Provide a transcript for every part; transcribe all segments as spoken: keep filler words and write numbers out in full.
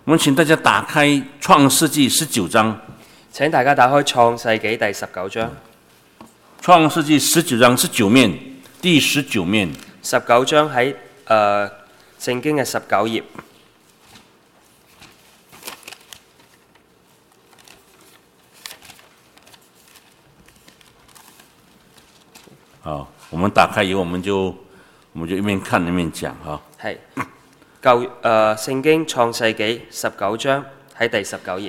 我們請大家打開創世紀十九章。 請大家打開創世紀第十九章。 創世紀十九章是九面，第十九面。 十九章喺誒聖經嘅十九頁。 好，我們打開以後，我們就我們就一面看一面講哈。 係舊誒聖經創世紀十九章喺第十九頁。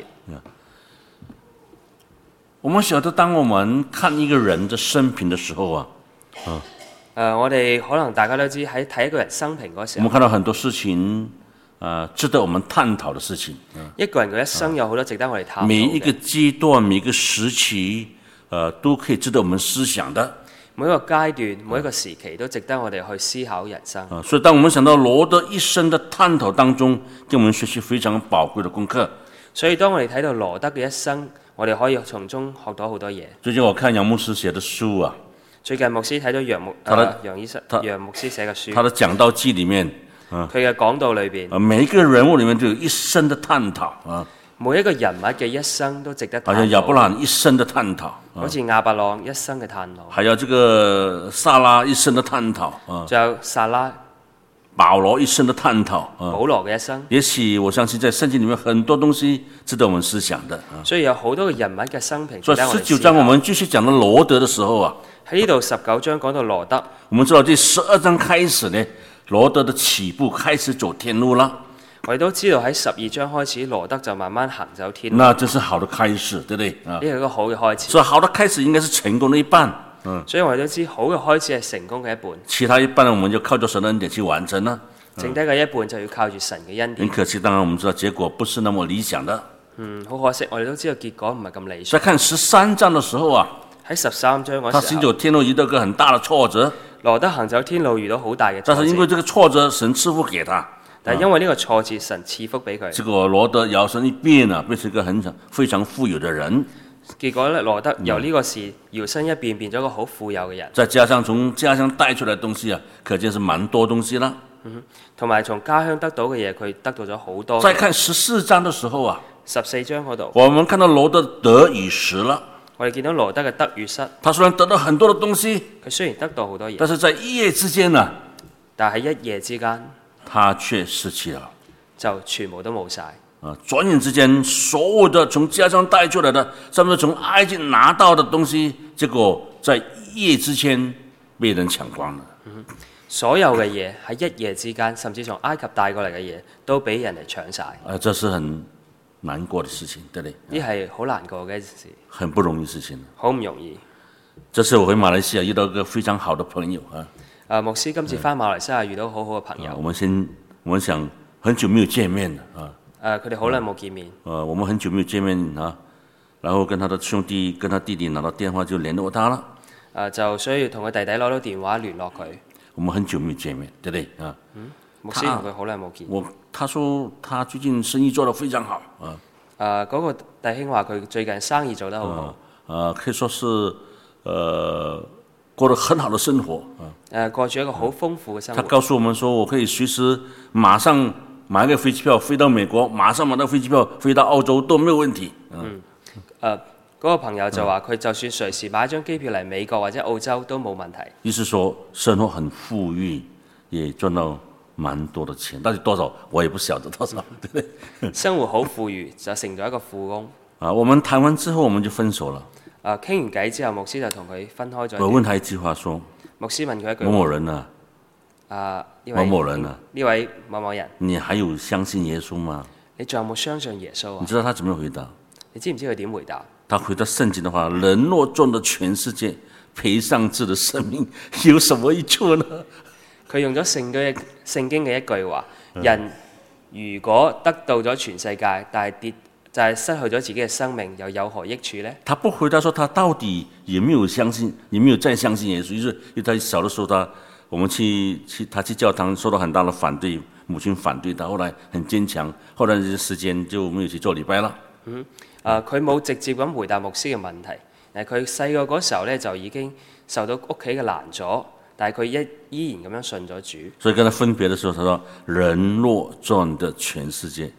我們曉得，當我們看一個人的生平的時候啊，啊， 誒我哋可能大家都知喺睇一個人生平嗰時候， 我們看到很多事情，啊，值得我們探討的事情。 一個人嘅一生有好多值得我哋探討嘅。 每一個階段、每一個時期，呃，都可以值得我們思想的。 每一個階段、每一個時期都值得我哋去思考人生。 啊，所以當我們想到羅德一生的探討當中，給我們學習非常寶貴的功課。 所以當我哋睇到羅德嘅一生，我哋可以從中學到好多嘢。 最近我看楊牧師寫的書啊， 最近牧師睇到楊牧誒楊醫生楊牧師寫嘅書， 他的講道記裡面， 佢嘅講道裏邊， 啊，每一個人物裡面都有一生的探討啊。 每一個人物嘅一生都值得探討。 好像亞伯蘭一生的探討， 好似亞伯朗一生嘅探討。 還有這個撒拉一生的探討啊， 仲有撒拉、 保羅一生的探討啊， 保羅嘅一生。 也許我相信在聖經裡面很多東西值得我們思想的啊。 所以有好多個人物嘅生平。 所以十九章我們繼續講到羅德的時候啊， 喺呢度十九章講到羅德， 我們知道第十二章開始呢，羅德的起步開始走天路了。 我哋都知道喺十二章開始，羅德就慢慢行走天路。 那這是好的開始，對不對啊？ 呢係一個好嘅開始。 所以好的開始應該是成功的一半。嗯， 所以我哋都知好嘅開始係成功嘅一半。 其他一半呢，我們就靠着神的恩典去完成啦。 剩低嘅一半就要靠住神嘅恩典。 很可惜，當然我們知道結果不是那麼理想的。 嗯，好可惜，我哋都知道結果唔係咁理想。 在看十三章的時候啊， 喺十三章嗰時候， 他行走天路遇到一個很大的挫折。 羅德行走天路遇到好大嘅挫折。 但是因為這個挫折，神賜福給他。 但係因為呢個挫折，神賜福俾佢。 結果羅德搖身一變啊，變成一個很非常富有的人。 結果咧，羅德由呢個事搖身一變，變咗一個好富有嘅人。 再加上從家鄉帶出來的東西啊，可見是蠻多東西啦。 嗯，同埋從家鄉得到嘅嘢，佢得到咗好多。 再看十四章的時候啊， 十四章嗰度， 我們看到羅德得與失了。 我哋見到羅德嘅得與失。 他雖然得到很多的東西， 佢雖然得到好多嘢， 但是在一夜之間呢， 但係一夜之間， 他卻失去了， 就全部都冇晒。 啊！轉眼之間，所有的從家鄉帶出來的，甚至從埃及拿到的東西，結果在一夜之間被人搶光了。 嗯，所有嘅嘢喺一夜之間，甚至從埃及帶過嚟嘅嘢，都俾人哋搶晒。 啊，這是很難過的事情，對不對？ 呢係好難過嘅一件事， 很不容易事情， 好唔容易。 這次我回馬來西亞遇到一個非常好的朋友啊。 啊，牧師今次翻馬來西亞遇到好好嘅朋友。 啊、我們先，我們想很久沒有見面了啊。 誒，佢哋好耐冇見面。 呃、啊，我們很久沒有見面啊，然後跟他的兄弟、跟他弟弟拿到電話就聯絡他了。 誒、啊，就需要同佢弟弟攞到電話聯絡佢。 我們很久沒有見面，對不對啊？ 嗯，牧師同佢好耐冇見。 我，他說他最近生意做得非常好啊。誒、 啊，嗰、那個弟兄話佢最近生意做得好好。 啊，啊可以說是，呃，過得很好的生活啊。 誒、啊，過住一個好豐富嘅生活。 他告訴我們說，我可以隨時馬上買一個飛機票飛到美國，馬上買到飛機票飛到澳洲都沒有問題。 嗯，誒、呃，嗰、那個朋友就話佢就算隨時買一張機票嚟美國或者澳洲都冇問題。 意思說生活很富裕，也賺到蠻多的錢，到底多少我也不曉得多少，對不對？ 生活好富裕就成咗一個富翁。 啊，我們談完之後我們就分手了。 啊，傾完偈之後，牧師就同佢分開咗。 我問他一句話說： 牧師問佢一句： 某某人啊， 啊， 某某人啊， 呢位某某人， 你還有相信耶穌嗎？ 你仲有冇相信耶穌啊？ 你知道他怎麼回答？ 你知唔知佢點回答？ 他回答聖經的話：人若賺得全世界，賠上自己的生命，有什麼益處呢？ 佢用咗聖經嘅聖經嘅一句話：人如果得到咗全世界，但係跌就係、是、失去咗自己嘅生命，又有何益處呢？ 他不回答說他到底有沒有相信，有沒有再相信耶穌？就是因為他小的時候他，他我們去去他去教堂受到很大的反對，母親反對他，後來很堅強，後來這時間就沒有去做禮拜了。 嗯，啊，佢冇直接咁回答牧師嘅問題。誒，佢細個嗰時候咧就已經受到屋企嘅攔阻，但係佢一依然咁樣信咗主。 所以跟他分別的時候，他說：人若賺得全世界，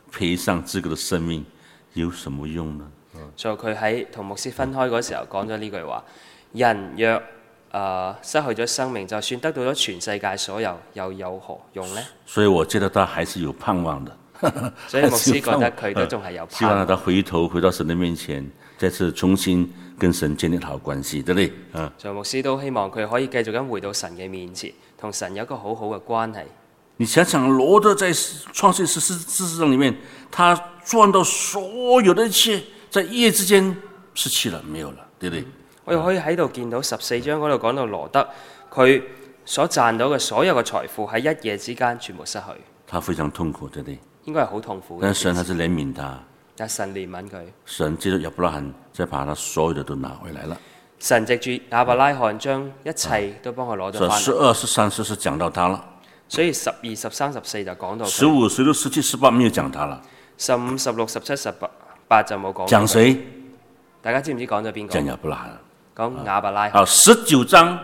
賠上自個的生命有什麼用呢？ 就佢喺同牧師分開嗰時候講咗呢句話：人若誒、呃、失去咗生命，就算得到咗全世界所有，又有何用呢？ 所以我覺得他還是有盼望的。 所以牧師覺得佢都仲係有希望他回頭回到神的面前，再次重新跟神建立好關係，對不對？啊， 所以牧師都希望佢可以繼續咁回到神嘅面前，同神有一個好好嘅關係。 你想想，羅德在創世十四章裡面，他賺到所有的一切，在一夜之間失去了，沒有了，對不對？ 我又可以喺度見到十四章嗰度講到羅德，佢所賺到嘅所有嘅財富喺一夜之間全部失去。 他非常痛苦，對不對？ 應該係好痛苦嘅。 但神還是憐憫他， 但神憐憫佢。 神借着亞伯拉罕，再把他所有的都拿回來了。 神藉住亞伯拉罕將一切都幫佢攞咗翻嚟。 十二、十三、十四講到他了。 所以十二、十三、十四就講到。 十五、十六、十七、十八沒有講他了。 十五、十六、十七、十八八就冇講。 講誰？ 大家知唔知講咗邊個？ 講亞伯拉罕。 講亞伯拉罕。 好，十九章，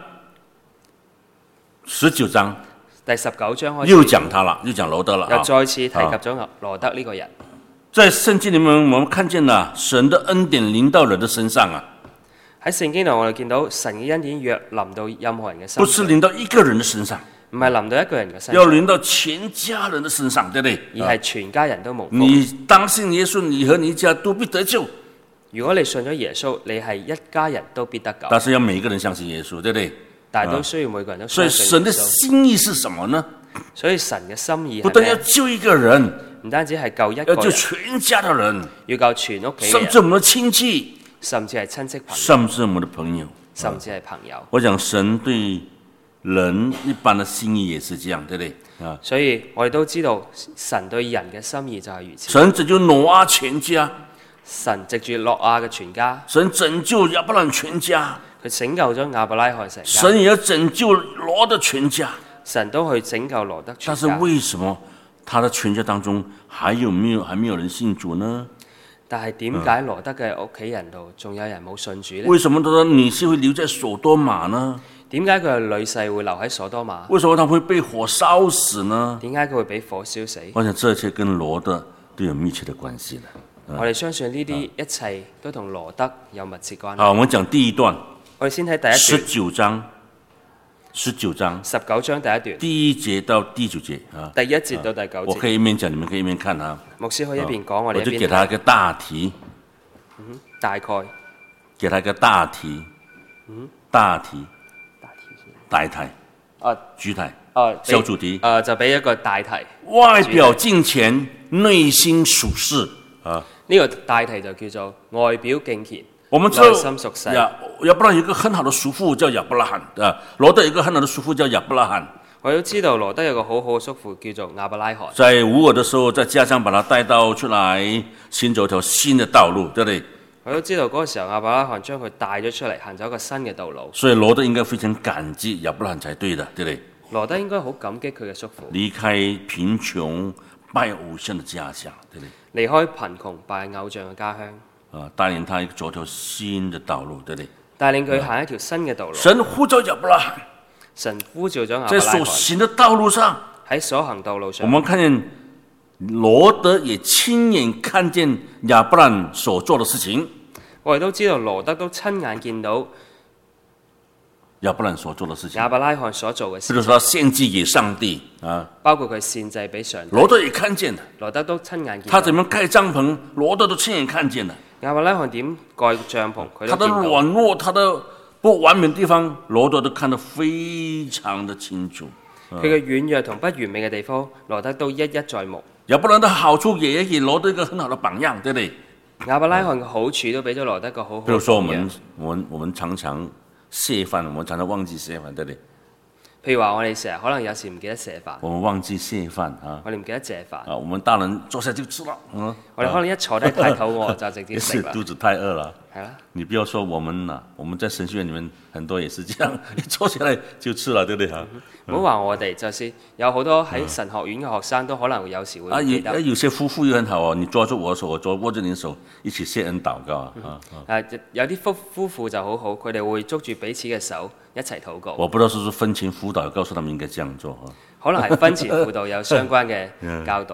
十九章。 第十九章開始又講他了，又講羅德了， 又再次提及咗羅德呢個人。 在聖經裡面，我們看見了神的恩典臨到人的身上啊。 喺聖經度，我哋見到神嘅恩典若臨到任何人嘅身上， 不是臨到一個人的身上， 唔係臨到一個人嘅身上， 要臨到全家人的身上，對不對？ 而係全家人都蒙福。 你當信耶穌，你和你一家都必得救。 如果你信咗耶穌，你係一家人都必得救。 但是要每個人相信耶穌，對不對？ 但係都需要每個人都所以相信耶穌。 神的心意是什麼呢？ 所以神嘅心意不但要救一個人， 唔單止係救一個人， 要救全家的人， 要救全屋企嘅人， 甚至我們的親戚， 甚至係親戚朋友， 甚至我們的朋友， 甚至係朋友。 我講神對人一般的心意也是這樣，對不對？啊， 所以我哋都知道神對人嘅心意就係如此。 神拯救挪亞全家， 神藉住諾亞嘅全家， 神拯救亞伯蘭全家， 佢拯救咗亞伯拉罕成家， 神也要拯救羅的全家。 神都去拯救羅德全但是家。 為什麼他的全家當中還有沒有還沒有人信主呢？ 但係點解羅德嘅屋企人度仲有人冇信主呢？ 為什麼他的女婿會留在所多瑪呢？ 點解佢嘅女婿會留喺所多瑪？ 為什麼他會被火燒死呢？ 點解佢會俾火燒死？ 我想這一切跟羅德都有密切的關係的。 我哋相信呢啲一切都同羅德有密切關係。 好，我們講第一段。 我哋先睇第一段。 十九章，十九章， 十九章第一段， 第一節到第九節啊。 第一節到第九節。 我可以一面講，你們可以一面看啊。 牧師可以一邊講，我哋一邊睇。 我就給他一個大題。 嗯，大概。 給他一個大題。嗯，大題。 大題先。 大題。 啊， 主題。 啊， 小主題。 啊，就俾一個大題。 外表敬虔，內心屬世啊。 呢個大題就叫做外表敬虔， 我們知道內心屬世。 亞亞伯拉罕有一個很好的叔父叫亞伯拉罕，啊，羅德有一個很好的叔父叫亞伯拉罕。 我都知道羅德有個好好嘅叔父叫做亞伯拉罕。 在無耳的時候，在家鄉把他帶到出來，行走一條新的道路，對不對？ 我都知道嗰個時候亞伯拉罕將佢帶咗出嚟，行走一個新嘅道路。 所以羅德應該非常感激亞伯拉罕才對的，對不對？ 羅德應該好感激佢嘅叔父。 離開貧窮拜偶像的家鄉，對不對？ 離開貧窮拜偶像嘅家鄉， 啊，帶領他走條新的道路，對不對？ 帶領佢行一條新嘅道路。 神呼召亞伯拉罕， 神呼召咗亞伯在拉罕所行的道路上， 喺所行道路上， 我們看見羅德也親眼看見亞伯拉罕所做的事情。 我哋都知道羅德都親眼見到亞伯拉罕所做的事情， 亞伯拉罕所做嘅事， 比如說他獻祭給上帝啊， 包括佢獻祭俾上帝。 羅德也看見了。 羅德都親眼見到。 他怎麼蓋帳篷，羅德都親眼看見了。 亞伯拉罕點蓋帳篷，佢他的都見到。 軟弱，他的不完美的地方，羅德都看得非常的清楚。 佢嘅軟弱同不完美嘅地方，羅德都一一在目。 亞伯拉罕的好處也給羅德一個很好的榜樣，對不對？ 亞伯拉罕嘅好處都俾咗羅德一個好好嘅榜樣。 比如說我們，我們我們常常謝飯，我們常常忘記謝飯，對不對？ 譬如話，我哋成日可能有時唔記得謝飯， 我們忘記謝飯啊！ 我哋唔記得謝飯。 啊，我們大人坐下就吃了，嗯， 我哋可能一坐低太肚餓就直接食啦。 肚子太餓了。 係啦， 你不要說我們啦，我們在神學院裡面很多也是這樣，一坐下來就吃了，對不對啊？ 唔好話我哋，就算有好多喺神學院嘅學生都可能有時會啊， 唔記得。 有有些夫婦又很好哦，你抓住我的手，我抓握住你的手，一起謝恩禱告啊！啊啊誒有啲夫夫婦就好好，佢哋會捉住彼此嘅手一齊禱告。 我不知道是不是婚前輔導告訴他們應該這樣做啊？ 可能係婚前輔導有相關嘅教導。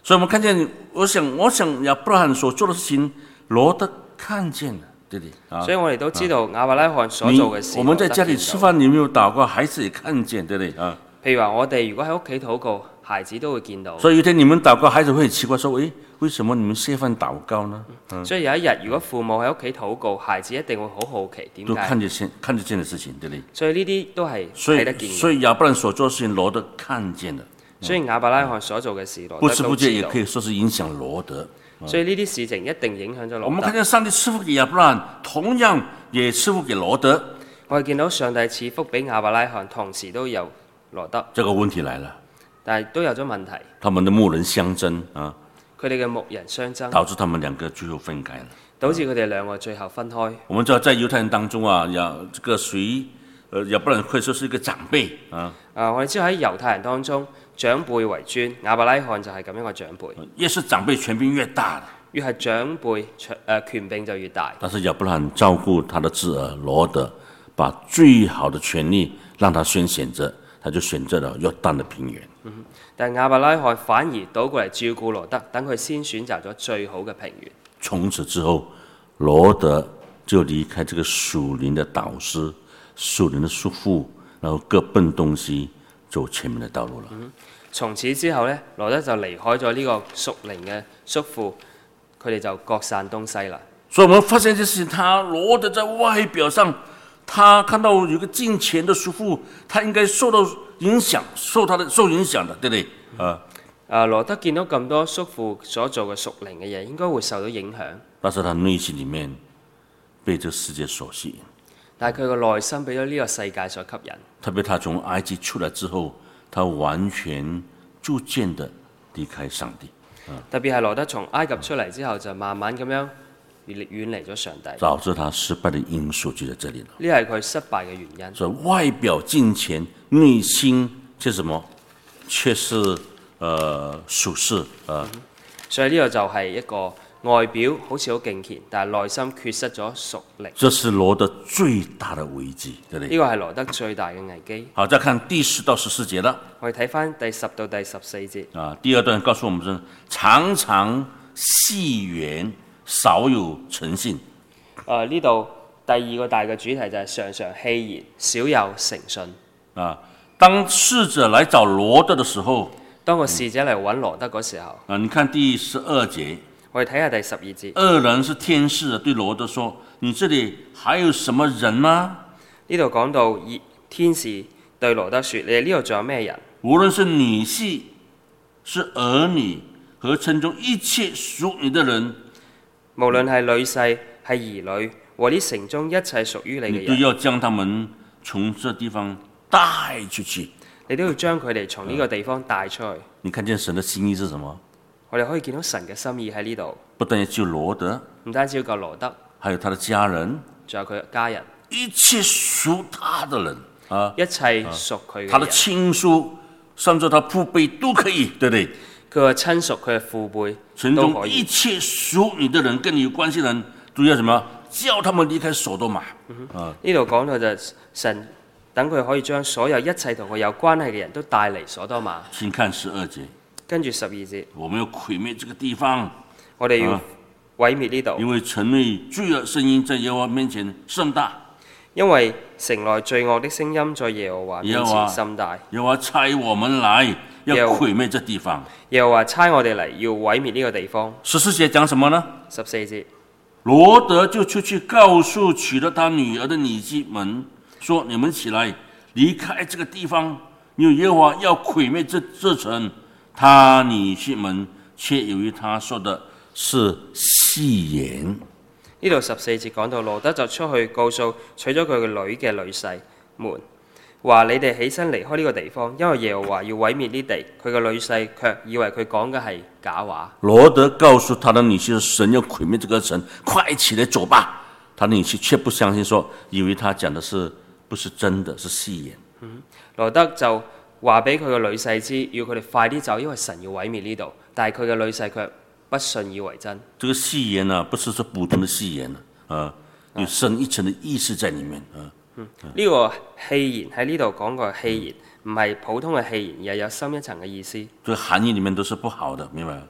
所以我們看見，我想，我想亞伯拉罕所做的事情，羅德看見了，對不對？啊， 所以我哋都知道亞伯拉罕所做嘅事。 我們在家裡吃飯，你有沒有禱告？孩子也看見，對不對？啊， 譬如話，我哋如果喺屋企禱告，孩子都會見到。 所以有一天你們禱告，孩子會很奇怪，說：誒，為什麼你們吃飯禱告呢？ 嗯、所以有一日，如果父母喺屋企禱告，孩子一定會好好奇點解。 都看得見，看得見的事情，對不對？ 所以呢啲都係睇得見。 所以亞伯拉罕所做的事情，羅德看見了。 所以亞伯拉罕所做嘅事，羅德不知不覺也可以說是影響羅德。 所以呢啲事情一定影響咗羅德。 我們看見上帝賜福給亞伯拉罕，同樣也賜福給羅德。 我哋見到上帝賜福俾亞伯拉罕，同時都有羅德。 這個問題來了， 但係都有咗問題。 他們的牧人相爭啊， 佢哋嘅牧人相爭， 導致他們兩個最後分開了。 導致佢哋兩個最後分開。 我們知道在猶太人當中啊，亞這個誰，呃，亞伯拉罕可以說是一個長輩啊。 啊，我哋知道喺猶太人當中，長輩為尊，亞伯拉罕就係咁樣嘅長輩。 越是長輩，權柄越大。 越係長輩，誒、呃、權柄就越大。 但是亞伯拉罕照顧他的侄兒羅德，把最好的權利讓他先選擇，他就選擇了約旦的平原。 嗯、但亞伯拉罕反而倒過嚟照顧羅德，等佢先選擇咗最好嘅平原。 從此之後，羅德就離開這個屬靈的導師、屬靈的叔父，然後各奔東西，走前面的道路了。 嗯、從此之後呢，羅德就離開咗呢個屬靈嘅叔父，佢哋就各散東西啦。 所以我們發現這事情，他羅德在外表上，他看到有個敬虔的叔父，他應該受到影響，受他的受影響的，對不對？啊、 嗯，啊羅德見到咁多叔父所做嘅屬靈嘅嘢，應該會受到影響。 但是他內心裡面被這世界所吸引。 但係佢個內心俾咗呢個世界所吸引。 特別他從埃及出來之後，他完全逐漸的離開上帝。 特別係羅德從埃及出嚟之後，就慢慢咁樣遠遠離咗上帝。 導致他失敗的因素就在這裡了。 呢係佢失敗嘅原因。 所以外表敬虔，內心卻什麼？卻是呃屬世啊、呃嗯。 所以呢個就係一個外表好似好敬虔，但係內心缺失咗屬靈。 這是羅德最大的危機，對不對？ 呢個係羅德最大嘅危機。 好，再看第十到十四節啦。 我哋睇翻第十到第十四節。 啊，第二段告訴我們說，常常戲言，少有誠信。 誒呢度第二個大嘅主題就係常常戲言，少有誠信。 啊，當使者來找羅德的時候， 當個使者嚟揾羅德嗰時候， 啊，你看第十二節。 我哋睇下第十二節。 二人是天使，對羅德說：你這裡還有什麼人嗎？ 呢度講到天使對羅德說：你哋呢度仲有咩人？ 無論是女婿、是兒女和城中一切屬你的人， 無論係女婿、係兒女和啲城中一切屬於你嘅人， 你都要將他們從這地方帶出去。 你都要將佢哋從呢個地方帶出去。嗯、 你看見神的心意是什麼？ 我哋可以見到神嘅心意喺呢度， 不但要救羅德， 唔單止要救羅德， 還有他的家人， 仲有佢嘅家人， 一切屬他的人啊， 一切屬佢嘅人， 他的親屬，甚至他父輩都可以，對不對？ 佢嘅親屬，佢嘅父輩城中一切屬你的人，跟你有關係的人，都要什麼？叫他們離開所多瑪。啊， 呢度講到就係神等佢可以將所有一切同佢有關係嘅人都帶嚟所多瑪。 請看十二節。 跟住十二節， 我們要毀滅這個地方， 我哋要毀滅呢度、啊， 因為城內罪惡聲音在耶和華面前甚大， 因為城內罪惡的聲音在耶和華面前甚大。 耶和華差我們來要毀滅這地方， 耶和華差我哋嚟要毀滅呢個地方。 十四節講什麼呢？ 十四節， 羅德就出去告訴娶了他女兒的女婿們，說：你們起來離開這個地方，因為耶和華要毀滅這這城。他女婿們卻以為他說的是戲言。 呢度十四節講到羅德就出去告訴娶咗佢嘅女嘅女婿們，話你哋起身離開呢個地方，因為耶和華要毀滅呢地。佢嘅女婿卻以為佢講嘅係假話。羅德告訴他的女婿，神要毀滅這個城，快起來走吧。他的女婿卻不相信說，說以為他講的是不是真的，是戲言。 嗯，羅德就話俾佢嘅女婿知，要佢哋快啲走，因為神要毀滅呢度。但係佢嘅女婿卻不信以為真。 這個戲言啊，不是說普通的戲言啊，有深一層的意思在裡面啊。嗯，呢、 嗯這個戲言喺呢度講過戲言，唔係普通嘅戲言，而係有深一層嘅意思。 這個含義裡面都是不好的，明白嗎？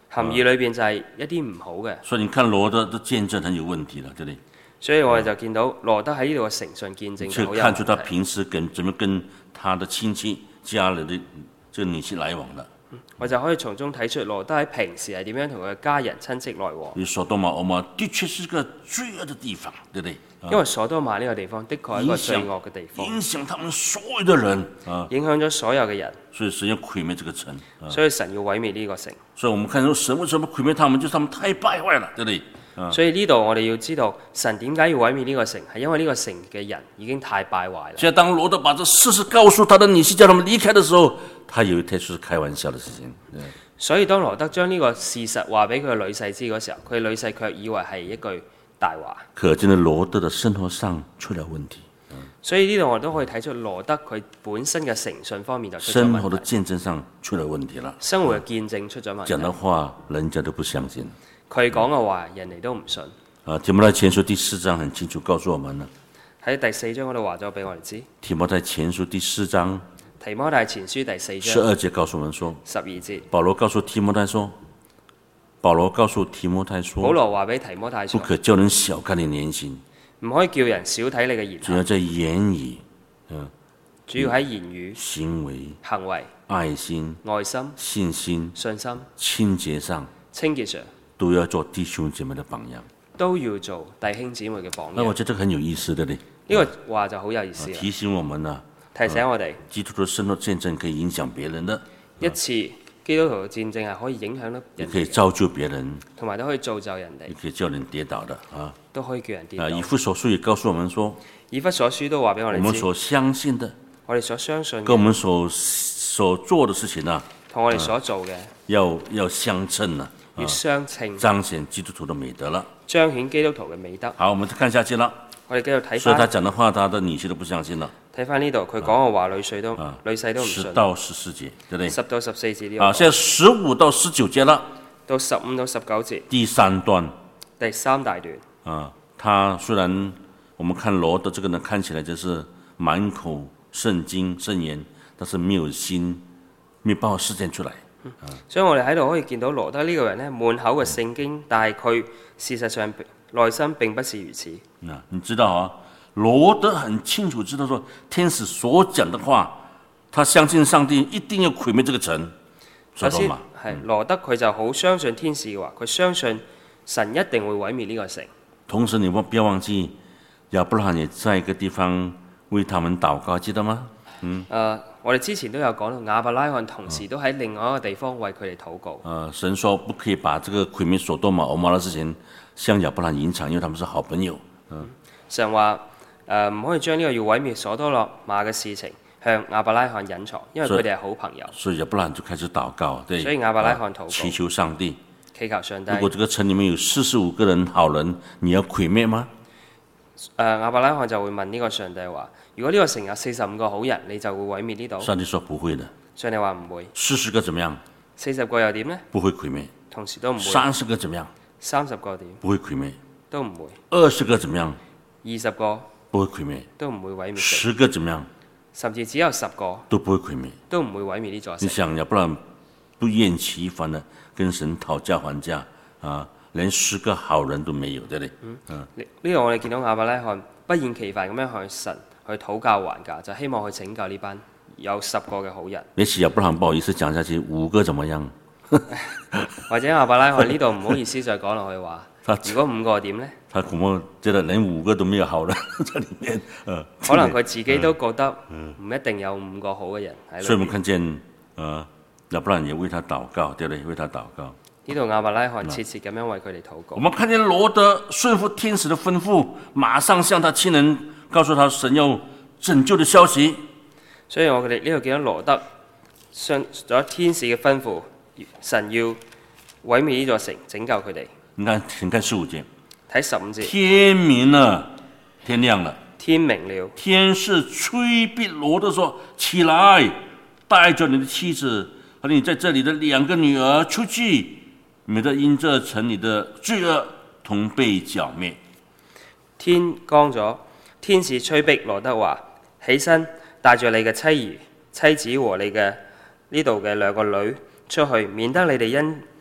含義裏邊就係一啲唔好嘅。 所以你看羅德的見證很有問題了，這裡。 所以我哋就見到羅德喺呢度嘅誠信見證就好有看出他問題。 平時跟怎麼跟他的親戚家人的這個女婿來往的。 我就可以從中睇出羅德喺平時係點樣同佢嘅家人親戚來往。 因為所多瑪俄瑪的確是個罪惡的地方，對不對？ 因為所多瑪呢個地方的確係一個罪惡嘅地方， 影響他們所有的人啊， 影響咗所有嘅人。 所以神要毀滅這個城啊。 所以神要毀滅呢個城。 所以我們看到神為什麼毀滅他們，就是他們太敗壞了，對不對？啊， 所以呢度我哋要知道神點解要毀滅呢個城，係因為呢個城嘅人已經太敗壞啦。 現在當羅德把這事實告訴他的女婿，叫他們離開的時候，他有一天是開玩笑的事情。 所以當羅德將呢個事實話俾佢嘅女婿知嗰時候，佢女婿卻以為係一句大話。 可見的羅德的生活上出了問題。 所以呢度我哋都可以睇出羅德佢本身嘅誠信方面就出咗生活的問題， 見證上出了問題了。 生活嘅見證出咗問題。 講的話，人家都不相信。 佢講嘅話，人哋都唔信。 啊，提摩太前書第四章很清楚告訴我們了。 喺第四章嗰度話咗俾我哋知。 提摩太前書第四章提摩太前書第四章十二節告訴我們說， 十二節， 保羅告訴提摩太說，保羅告訴提摩太說， 保羅話俾提摩太不說， 可叫人小看你年輕， 唔可以叫人少睇你嘅言行， 主要在言語、 主要喺言語、 行為、 行為、 愛心、 愛心、 信心、 信心、 清潔上， 清潔上， 都要做弟兄姐妹的榜樣。 都要做弟兄姊妹嘅榜樣。 那我覺得這個很有意思的嘞， 呢個話就好有意思啦， 提醒我們啊， 提醒我哋基督徒的生活見證可以影響別人的， 一次基督徒嘅戰爭係可以影響到也人哋， 可以造就別人， 同埋都可以造就人哋也，可以叫人跌倒的啊。 都可以叫人跌倒啊，。以弗所書也告訴我們說， 以弗所書都話俾我哋知， 我們所相信的， 我哋所相信嘅跟我們所所做的事情啊， 同我哋所做嘅要要相稱啊， 要相稱， 彰顯基督徒的美德了。 彰顯基督徒嘅美德。 好，我們再看下去了。 我哋繼續睇所以他翻， 講的話，他的女婿都不相信了。 睇翻呢度，佢講嘅話，女婿都啊女婿都唔信十。到十四節，對不對？ 十到十四節呢啊， 個現在十五到十九節了， 到十五到十九節， 第三段第三大段。 啊。他雖然我們看羅德這個人看起來就是滿口聖經聖言，但是沒有心，沒有辦法實踐出來。 所以我哋喺度可以見到羅德呢個人呢，滿口嘅聖經，但係佢事實上內心並不是如此。 啊，你知道啊，羅德很清楚知道說，天使所講的話，他相信上帝一定要毀滅這個城。 首先嘛， 係羅德佢就好相信天使嘅話，佢相信神一定會毀滅呢個城。 同時，你不不要忘記，亞伯拉罕也在一個地方為他們禱告，記得嗎？ 誒、呃，我哋之前都有講到亞伯拉罕同時都喺另外一個地方為佢哋禱告。 呃，神說不可以把這個毀滅所多瑪、俄瑪的事情向亞伯拉罕隱藏，因為他們是好朋友。嗯， 神話誒唔可以將呢個要毀滅所多落馬嘅事情向亞伯拉罕隱藏，因為佢哋係好朋友。 所以亞伯拉罕就開始禱告，對， 所以亞伯拉罕禱告， 祈求上帝。 祈求上帝。 如果這個城裡面有四十五個人好人，你要毀滅嗎？ 誒、呃、亞伯拉罕就會問呢個上帝話：如果呢個城有四十五個好人，你就會毀滅呢度？ 上帝說不會的。 上帝話唔會。 四十個怎麼樣？ 四十個又點呢？ 不會毀滅。 同時都唔會。 三十個怎麼樣？ 三十個點？ 不會毀滅。 都唔會。 二十個怎麼樣？ 二十個不會毀滅。 都唔會毀滅。 十個怎麼樣？ 甚至只有十個都不會毀滅。 都唔會毀滅呢座城。 你想亞伯拉罕不厭其煩的跟神討價還價啊，連十個好人都沒有，對不對？嗯。 呢呢度我哋見到亞伯拉罕不厭其煩咁樣向神去討價還價，就希望去拯救呢班有十個嘅好人。 也許亞伯拉罕不好意思講下去，五個怎麼樣？ 或者亞伯拉罕呢度唔好意思再講落去話，如果五個點呢？ 他恐怕覺得連五個都沒有好人在裡面，呃、 可能佢自己都覺得唔一定有五個好嘅人喺裏面。 所以我們看見，呃，亞伯拉罕也為他禱告，對不對？為他禱告。 呢度亞伯拉罕切切咁樣為佢哋禱告。 我們看見羅德順服天使的吩咐，馬上向他親人告訴他神要拯救的消息。 所以我哋呢度見到羅德信咗天使嘅吩咐，神要毀滅呢座城，拯救佢哋。 你看，請看十五節。 睇十五節。 天明了，天亮了。 天明了。 天使催逼羅德說：起來，帶着你的妻子和你在這裡的兩個女兒出去。免得因這城裡的罪惡同被剿滅。 天光咗，天使催逼羅德話：起身，帶住你嘅妻兒、妻子和你嘅呢度嘅兩個女出去，免得你哋因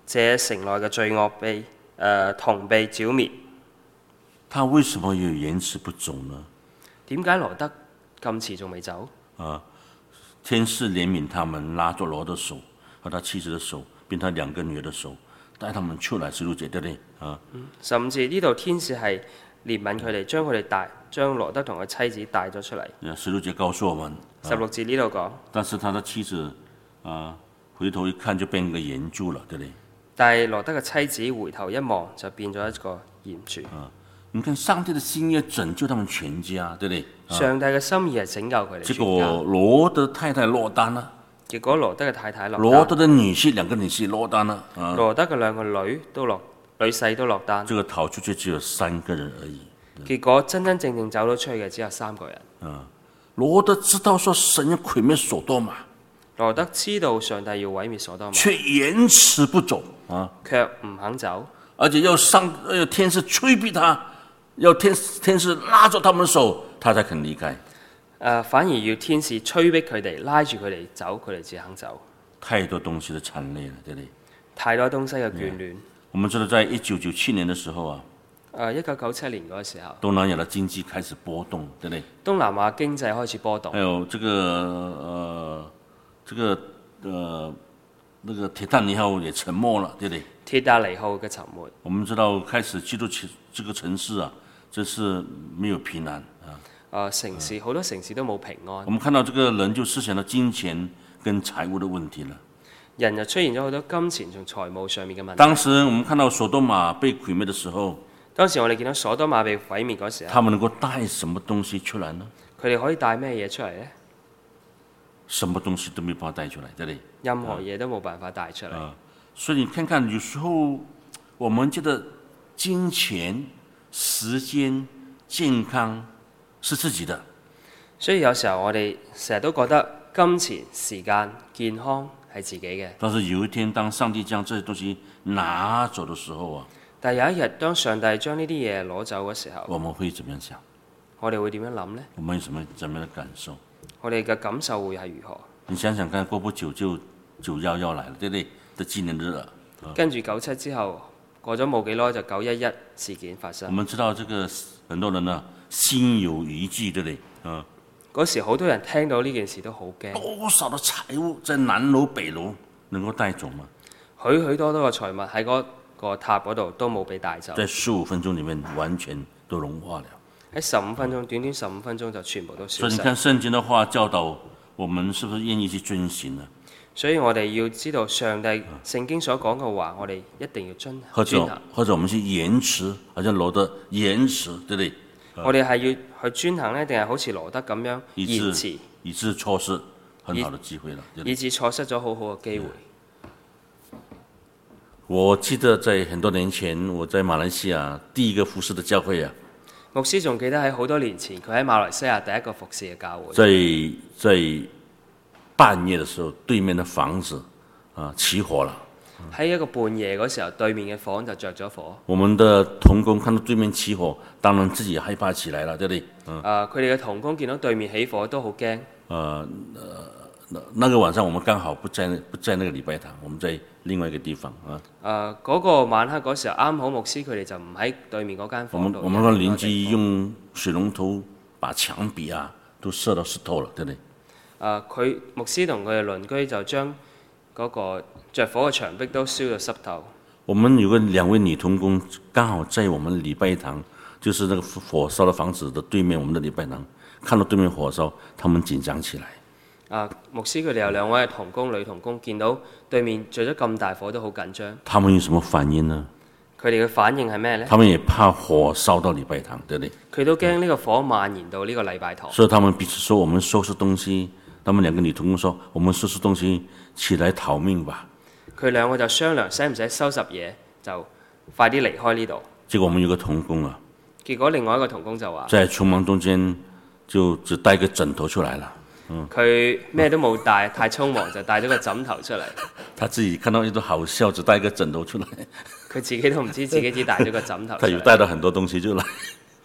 這城內嘅罪惡被誒、呃、同被剿滅。 他為什麼要延遲不走呢？ 點解羅德咁遲仲未走？ 啊，天使憐憫他們，拉着羅的手和他妻子的手，並他兩個女兒的手，帶他們出來。十六節對不對？啊， 十五節呢度天使係憐憫佢哋，將佢哋帶，將羅德同佢妻子帶咗出嚟。 十六節告訴我們， 十六節呢度講， 但是他的妻子啊，回頭一看就變個鹽柱了，對不對？ 但係羅德嘅妻子回頭一望就變咗一個鹽柱。 啊，你看上帝的心意要拯救他們全家，對不對？啊、 上帝嘅心意係拯救佢哋全家。 結果羅德太太落單啦。 結果羅德嘅太太落單。 羅德的女婿兩個女婿落單啦。啊， 羅德嘅兩個女都落，女婿都落單。 這個逃出去只有三個人而已。 結果真真正正走咗出去嘅只有三個人。 啊，羅德知道說神要毀滅所多瑪， 羅德知道上帝要毀滅所多瑪， 卻延遲不走啊， 卻唔肯走， 而且要上要天使催逼他，要天天使拉住他們手，他才肯離開。 呃、反而要天使催逼佢哋，拉住佢哋走，佢哋只肯走。 太多東西的纏累了，對不對？ 太多東西嘅眷戀。 我們知道，在一九九七年的時候啊， 誒一九九七年嗰個時候， 東南亞的經濟開始波動，對不對？ 東南亞經濟開始波動。 還有這個呃，這個呃，那個鐵達尼號也沉沒了，對不對？ 鐵達尼號嘅沉沒。 我們知道開始基督這個城市啊，這是沒有平安啊。 呃、城市好多城市都冇平安。 我們看到這個人就思想到金錢跟財務的問題了。 人就出現咗好多金錢同財務上面嘅問題。 當時我們看到所多瑪被毀滅的時候， 當時我哋見到所多瑪被毀滅嗰時候， 他們能夠帶什麼東西出來呢？ 佢哋可以帶咩嘢出嚟呢？ 什麼東西都沒辦法帶出來，對不對？ 任何嘢都冇辦法帶出嚟。 啊，所以你看看，有時候我們覺得金錢、時間、健康是自己的， 所以有時候我哋成日都覺得金錢、時間、健康係自己嘅。 但是有一天，當上帝將這些東西拿走的時候啊， 但係有一日，當上帝將呢啲嘢攞走嘅時候， 我們會怎麼樣想？ 我哋會點樣諗呢？ 我們有什麼怎麼樣的感受？ 我哋嘅感受會係如何？ 你想想看，過不久就九一一來了，對不對？的紀念日啊， 跟住九七之後，過咗冇幾耐就九一一事件發生。 我們知道這個很多人呢、啊、心有餘悸，對不對？啊， 嗰時好多人聽到呢件事都好驚。 多少的財物在南樓北樓能夠帶走嗎？ 許許多多嘅財物喺嗰個塔嗰度都冇被帶走。 在十五分鐘裡面完全都融化了。 喺十五分鐘，短短十五分鐘就全部都消失。 所以你看聖經的話教導我們，是不是願意去遵循呢？ 所以我哋要知道上帝聖經所講嘅話，我哋一定要遵或者行。 或者我們去延遲，好像羅德延遲，對不對？ 我哋係要去遵行呢，定係好似羅德咁樣延遲， 以致錯失很好的機會了， 以致錯失咗好好嘅機會。 我記得在很多年前，我在馬來西亞第一個服侍的教會啊。 牧師仲記得喺好多年前，佢喺馬來西亞第一個服侍嘅教會。 在在半夜的時候，對面的房子啊起火了。 喺一個半夜嗰時候，對面嘅房就着咗火。 我們的同工看到對面起火，當然自己也害怕起來了，對不對？嗯。 啊，佢哋嘅同工見到對面起火都好驚。 呃，那那個晚上我們剛好不在不在那個禮拜堂，我們在另外一個地方啊。 誒，嗰個晚黑嗰時候，啱好牧師佢哋就唔喺對面嗰間房度。 我們我們個鄰居用水龍頭把牆壁啊都射到濕透了，對不對？ 誒，佢牧師同佢嘅鄰居就將嗰個着火嘅牆壁都燒到濕透。 我們有個兩位女同工，剛好在我們禮拜堂，就是那個火燒的房子的對面，我們的禮拜堂，看到對面火燒，他們緊張起來。 啊，牧師佢哋有兩位同工女同工，見到對面着咗咁大火都好緊張。 他們有什麼反應呢？ 佢哋嘅反應係咩呢？ 他們也怕火燒到禮拜堂，對不對？ 佢都驚呢個火蔓延到呢個禮拜堂。 所以他們彼此說：我們收拾東西。他們兩個女同工說：我們收拾東西，起來逃命吧。 佢兩個就商量，使唔使收拾嘢，就快啲離開呢度。 結果我們有個同工啊， 結果另外一個同工就話： 在匆忙中間就只帶個枕頭出來了。 佢咩都冇帶，太匆忙就帶咗個枕頭出嚟。 他自己看到一都好笑，只帶個枕頭出來。 佢自己都唔知自己只帶咗個枕頭出嚟。 他有帶到很多東西出來。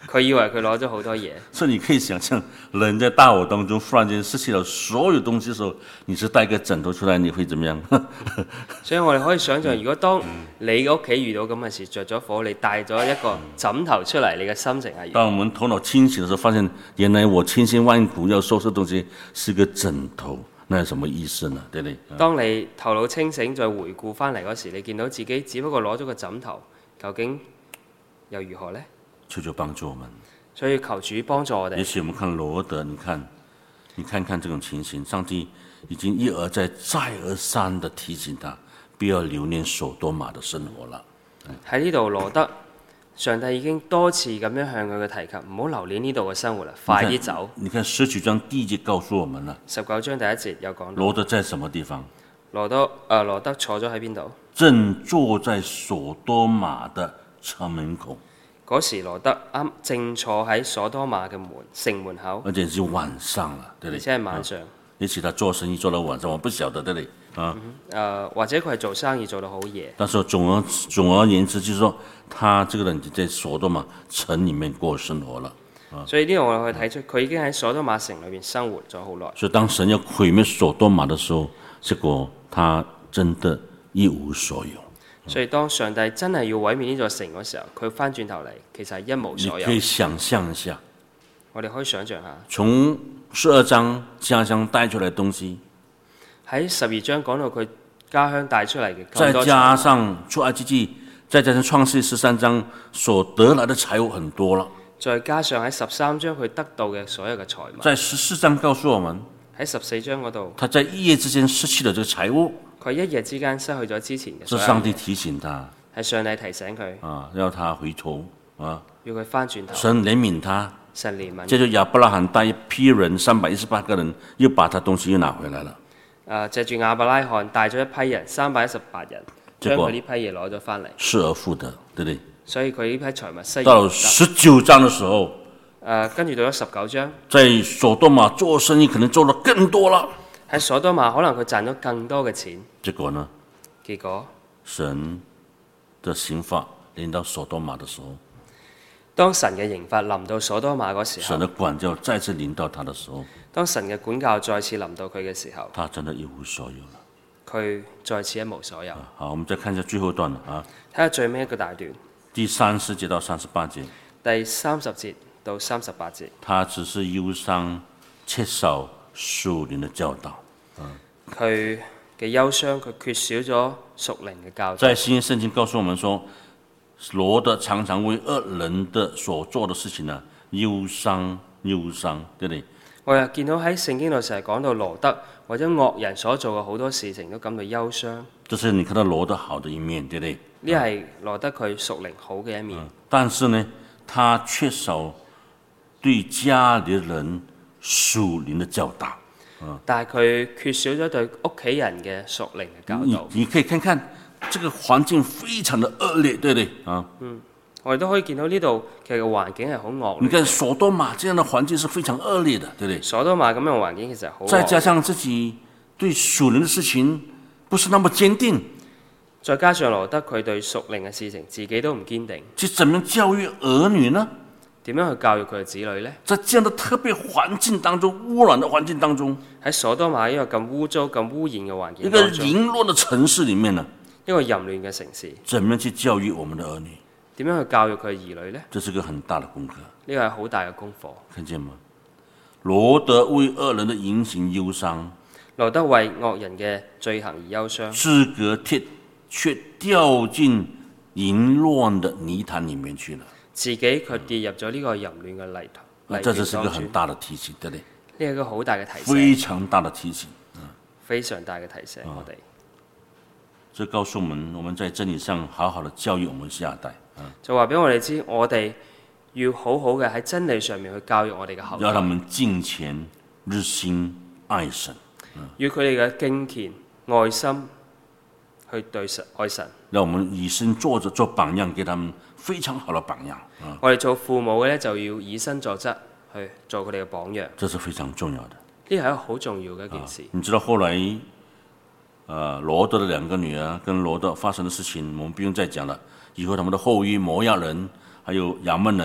佢以為佢攞咗好多嘢。 所以你可以想象，人在大火當中忽然間失去了所有東西的時候，你是帶個枕頭出來，你會怎麼樣？ 所以我哋可以想象，如果當你屋企遇到咁嘅事，着咗火，你帶咗一個枕頭出嚟，你嘅心情係？ 當我們頭腦清醒的時候，發現原來我千辛萬苦要收拾東西是個枕頭，那有什麼意思呢？對不對？ 當你頭腦清醒再回顧翻嚟嗰時，你見到自己只不過攞咗個枕頭，究竟又如何呢？ 求求幫助我們。 所以求主幫助我哋。 也許我們看羅德，你看，你看看這種情形，上帝已經一而再、再而三的提醒他，不要留戀所多瑪的生活了。 喺呢度羅德，上帝已經多次咁樣向佢嘅提及，唔好留戀呢度嘅生活啦，快啲走。 你看十九章第一節告訴我們啦。 十九章第一節有講。 羅德在什麼地方？ 羅德，誒、呃、羅德坐咗喺邊度？ 正坐在所多瑪的城門口。 嗰時羅德啱正坐喺所多瑪嘅門城門口， 而且是晚上啦，對唔對？ 而且係晚上。 也許他做生意做到晚上，我不曉得，對唔對？啊， 誒、呃、或者佢係做生意做到好夜。 但是總而總而言之，就是說他這個人就在所多瑪城裡面過生活了。啊、 所以呢度我哋可以睇出，佢已經喺所多瑪城裏面生活咗好耐。 所以當神要毀滅所多瑪的時候，結果他真的一無所有。 所以當上帝真係要毀滅呢座城嗰時候，佢翻轉頭嚟，其實係一無所有。 你可以想象一下， 我哋可以想象下， 從十二章家鄉帶出來的東西， 喺十二章講到佢家鄉帶出嚟嘅， 再加上出埃及記，再加上創世十三章所得來的財物很多了， 再加上喺十三章佢得到嘅所有嘅財物， 在十四章告訴我們， 喺十四章嗰度， 他在一夜之間失去了這個財物。 佢一夜之間失去咗之前嘅， 是上帝提醒他， 係上帝提醒佢啊，要他回頭啊， 要佢翻轉頭。 神憐憫他， 神憐憫。 接着亞伯拉罕帶一批人，三百一十八個人，又把他東西又拿回來了。 誒、呃，藉住亞伯拉罕帶咗一批人，三百一十八人，將佢呢批嘢攞咗翻嚟， 失而復得，對不對？ 所以佢呢批財物失而復得。 到十九章嘅時候，誒、 呃，跟住到咗十九章， 在所多瑪做生意可能做得更多了。 喺所多瑪可能佢賺咗更多嘅錢， 結果呢？ 結果神的刑罰臨到所多瑪的時候， 當神嘅刑罰臨到所多瑪嗰時候， 神的管教再次臨到他的時候， 當神嘅管教再次臨到佢嘅時候， 他真的一無所有了。 佢再次一無所有。 好，我們再看一下最後段啦，啊， 睇下最尾一個大段， 第三十節到三十八節， 第三十節到三十八節， 他只是憂傷，缺少屬靈的教導。 佢嘅憂傷，佢缺少咗屬靈嘅教導。 在新約聖經告訴我們說，羅德常常為惡人的所做的事情呢，憂傷憂傷，對不對？ 我又見到喺聖經度成日講到羅德或者惡人所做嘅好多事情都感到憂傷。 這是你看到羅德好的一面，對不對？ 呢係羅德佢屬靈好嘅一面。 嗯，但是呢，他缺少對家裏的人屬靈的教導。 但係佢缺少咗對屋企人嘅屬靈嘅教導。 你可以看看，這個環境非常的惡劣，對不對？啊， 嗯，我哋都可以見到呢度其實個環境係好惡劣。 你看所多瑪這樣的環境是非常惡劣的，對不對？ 所多瑪咁樣嘅環境其實好惡劣。 再加上自己對屬靈的事情不是那麼堅定， 再加上羅德佢對屬靈嘅事情自己都唔堅定， 即怎麼教育兒女呢？ 點樣去教育佢嘅子女呢？ 在這樣的特別環境當中，污染的環境當中， 喺所多瑪呢個咁污糟、咁污染嘅環境一個當中， 淫亂的城市裡面呢， 一個淫亂嘅城市， 怎麼去教育我們的兒女？ 點樣去教育佢嘅兒女呢？ 這是個很大的功課。 呢個係好大嘅功課。 看見嗎？羅德為惡人的言行憂傷， 羅德為惡人嘅罪行而憂傷， 自覺貼卻掉進淫亂的泥潭裡面去了。 自己卻跌入咗呢個淫亂嘅泥潭。 這就是一個很大的提醒，對不對？ 呢係一個好大嘅提醒， 非常大的提醒， 非常大嘅提醒我哋。 這告訴我們，我們在真理上好好的教育我們下一代。 就話俾我哋知，我哋要好好嘅喺真理上面去教育我哋嘅後代， 要他們敬虔、日心、愛神， 要佢哋嘅敬虔、愛心去對神愛神。 讓我們以身作則，做榜樣，給他們非常好的榜樣。 我哋做父母嘅咧，就要以身作則去做佢哋嘅榜樣。 這是非常重要的。 呢係一個好重要嘅一件事。 啊、你知道後來，呃，羅德的兩個女兒跟羅德發生的事情，我們不用再講了。以後他們的後裔摩押人，還有亞捫人，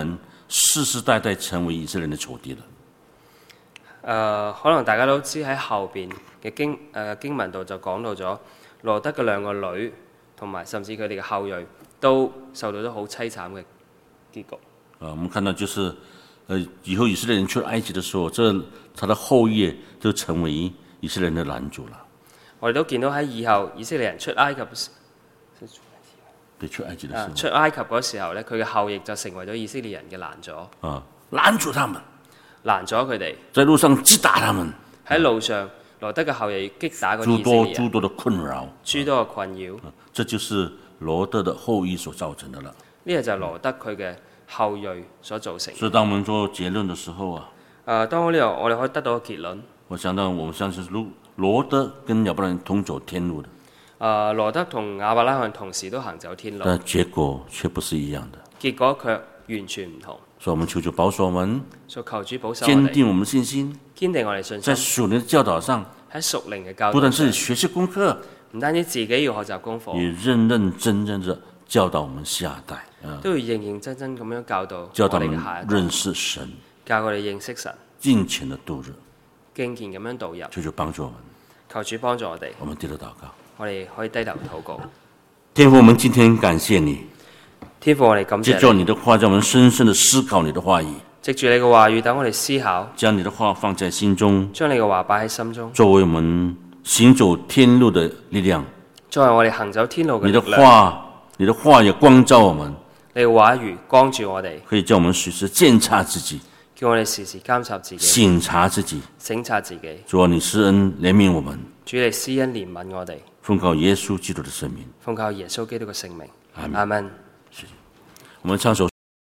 世世代代成為以色列人的仇敵了。 誒、呃，可能大家都知喺後邊嘅經誒、呃、經文度就講到咗羅德嘅兩個女，同埋甚至佢哋嘅後裔都受到咗好凄慘嘅結局。 啊，我們看到就是，呃，以後以色列人出埃及的時候，這他的後裔就成為以色列人的攔阻了。 我哋都見到喺以後以色列人出埃及， 對，出埃及的時候， 出埃及嗰時候咧，佢嘅後裔就成為咗以色列人嘅攔阻， 啊，攔阻他們， 攔咗佢哋在路上擊打他們， 喺路上，羅德嘅後裔擊打嗰啲諸以色列人， 多諸多的困擾， 諸多嘅困擾。 啊，這就是羅德的後裔所造成的了。 呢個就係羅德佢嘅後裔所造成。 所以當我們做結論的時候啊， 誒、呃，當呢度我哋可以得到個結論。 我想到我們相信羅羅德跟亞伯蘭同走天路的， 誒、呃，羅德同亞伯拉罕同時都行走天路， 但結果卻不是一樣的。 結果卻完全唔同。 所以我們求主保守我們， 所以求主保守我哋， 堅定我們信心， 堅定我哋信在心， 屬靈的教導上， 喺屬靈嘅教不但導上， 自己學習功課， 唔單止自己要學習功課， 也認認真真的教導我們下一代，啊， 都要認認真真咁樣教導我哋教導我們嘅下一代， 認識神， 教佢哋認識神， 敬虔的度日。 敬虔咁樣導入。 求主幫助我們， 求主幫助我哋， 我們低頭禱告。 我哋可以低頭禱告。 天父，我們今天感謝你， 天父，我哋感借着謝你， 你的話，讓我們深深的思考你的話語， 藉住你嘅話語，等我哋思考， 將你的話放在心中， 將你嘅話擺喺心中， 作為我們行走天路的力量。 作為我哋行走天路嘅你的力量。 話，你的話也光照我們， 你嘅話語光住我哋， 可以叫我們隨時檢查自己， 叫我哋時時監察自己， 省察自己。 省察自己。 主啊，你施恩憐憫我們， 主你施恩憐憫我哋， 奉靠耶穌基督的聖名， 奉靠耶穌基督嘅聖名。 阿門阿門。 我們唱首